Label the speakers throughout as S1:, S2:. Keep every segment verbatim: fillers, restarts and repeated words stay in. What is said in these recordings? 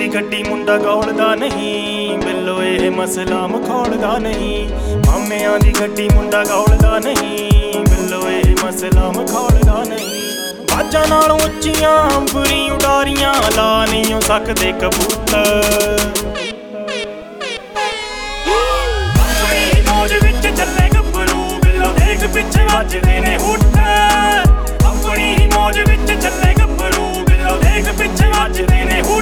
S1: ਦੀ ਗੱਡੀ ਮੁੰਡਾ ਗੌਲਦਾ ਨਹੀਂ, ਬਿੱਲੋ ਇਹ ਮਸਲਾ ਮਖੌਲਦਾ ਨਹੀਂ। ਮਾਮਿਆਂ ਦੀ ਗੱਡੀ ਮੁੰਡਾ ਗੌਲਦਾ ਨਹੀਂ, ਬਿੱਲੋ ਇਹ ਮਸਲਾ ਮਖੌਲਦਾ ਨਹੀਂ। ਬਾਜਾਂ ਨਾਲੋਂ ਉੱਚੀਆਂ ਅੰਬਰੀ ਉਡਾਰੀਆਂ ਲਾ ਨਹੀਂ ਹੋ ਸਕਦੇ ਕਬੂਤਰ। ਆਪਣੀ ਮੌਜ ਵਿੱਚ ਚੱਲੇ ਗੱਭਰੂ, ਬਿੱਲੋ ਦੇਖ ਪਿੱਛੇ ਵੱਜਦੇ ਨੇ ਹੁੱਟ। ਆਪਣੀ ਮੌਜ ਵਿੱਚ ਚੱਲੇ ਗੱਭਰੂ, ਬਿੱਲੋ ਦੇਖ ਪਿੱਛੇ ਵੱਜਦੇ ਨੇ ਹੁੱਟ।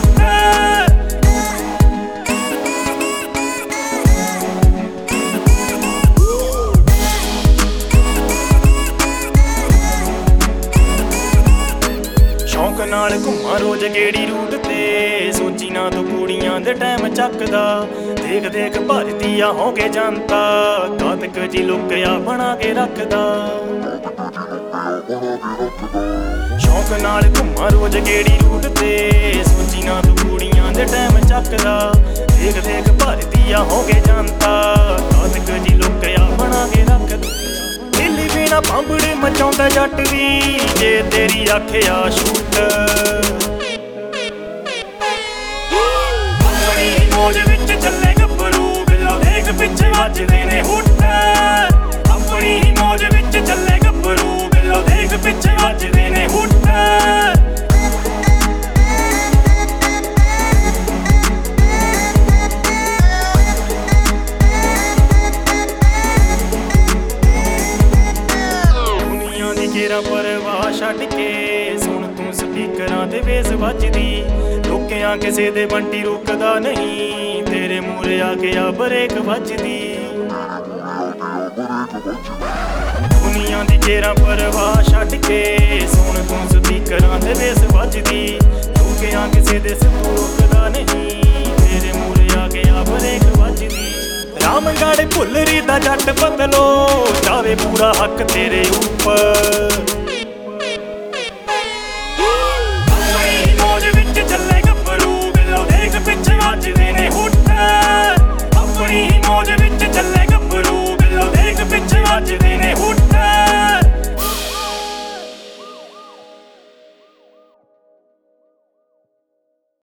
S1: ਸ਼ੌਂਕ ਨਾਲ ਘੁੰਮਾਂ ਰੋਜ਼ ਗੇੜੀ ਰੂਟ ਤੇ, ਸੋਚੀ ਨਾ ਤੂੰ ਕੁੜੀਆਂ ਦੇ ਟਾਈਮ ਚੱਕਦਾ। ਦੇਖ ਦੇਖ ਭਰਦੀ ਆ ਹੋ ਕੇ ਜਨਤਾ, ਕਾਤਕ ਜੀ ਲੁਕਿਆ ਬਣਾ ਕੇ ਰੱਖਦਾ। ਸ਼ੌਂਕ ਨਾਲ ਘੁੰਮਾਂ ਰੋਜ਼ ਗੇੜੀ ਰੂਟ ਤੇ, ਸੋਚੀ ਨਾ ਤੂੰ ਕੁੜੀਆਂ ਦੇ ਟਾਈਮ ਚੱਕਦਾ। ਦੇਖ ਦੇਖ ਭਰਦੀ ਆ ਹੋ ਕੇ ਜਨਤਾ, ਕਾਤਕ ਜੀ ਲੁਕਿਆ ਬਣਾ ਕੇ ਰੱਖਦਾ। ਦਿੱਲੀ ਬਿਨਾ ਭਾਂਬੜੇ ਮਚਾਉਂਦਾ ਜੱਟ ਵੀ, ਜੇ ਤੇਰੀ ਆਖਿਆ ਸ਼ੂਟ। ਆਪਣੀ ਮੌਜ ਵਿੱਚ ਚੱਲੇ ਗੱਭਰੂ, ਬਿੱਲੋ ਦੇਖ ਪਿੱਛੇ ਵੱਜਦੇ ਨੇ ਹੁੱਟ। ਆਪਣੀ ਮੌਜ ਵਿੱਚ ਚੱਲੇ ਗੱਭਰੂ, ਬਿੱਲੋ ਦੇਖ ਪਿੱਛੇ ਵੱਜਦੇ ਨੇ ਹੁੱਟ। ਤੇਰਾ ਪਰਵਾਹ ਛੱਡ ਕੇ ਸੁਣ ਤੂੰ ਸਪੀਕਰਾਂ ਤੇ ਵੇਸ ਵੱਜਦੀ। ਰੁਕਿਆ ਕਿਸੇ ਦੇ ਬੰਟੀ ਰੁਕਦਾ ਨਹੀਂ, ਤੇਰੇ ਮੂਹਰੇ ਆ ਕੇ ਆ ਬ੍ਰੇਕ ਵੱਜਦੀ। ਦੁਨੀਆ ਦੀ ਤੇਰਾ ਪਰਵਾਹ ਛੱਡ ਕੇ ਸੁਣ ਤੂੰ ਸਪੀਕਰਾਂ ਤੇ ਵੇਸ ਵੱਜਦੀ। ਰੁਕਿਆ ਕਿਸੇ ਦੇ ਸਿੱਧੂ ਰੁਕਦਾ ਨਹੀਂ, ਤੇਰੇ ਮੂਹਰੇ ਆ ਕੇ ਆ ਬ੍ਰੇਕ ਵੱਜਦੀ। ਰਾਮਗੜ੍ਹ ਭੁੱਲਰੀ ਦਾ ਜੱਟ ਬਦਲੋ, ਜਾਵੇ ਪੂਰਾ ਹੱਕ ਤੇਰੇ ਉੱਪਰ। ਆਪਣੀ ਮੌਜ ਵਿੱਚ ਚੱਲੇ ਗੱਭਰੂ, ਬਿੱਲੋ ਦੇਖ ਪਿੱਛੇ ਵੱਜਦੇ ਨੇ ਹੁੱਟ। ਆਪਣੀ ਮੌਜ ਵਿੱਚ ਚੱਲੇ ਗੱਭਰੂ, ਬਿੱਲੋ ਦੇਖ ਪਿੱਛੇ ਵੱਜਦੇ ਨੇ ਹੁੱਟ।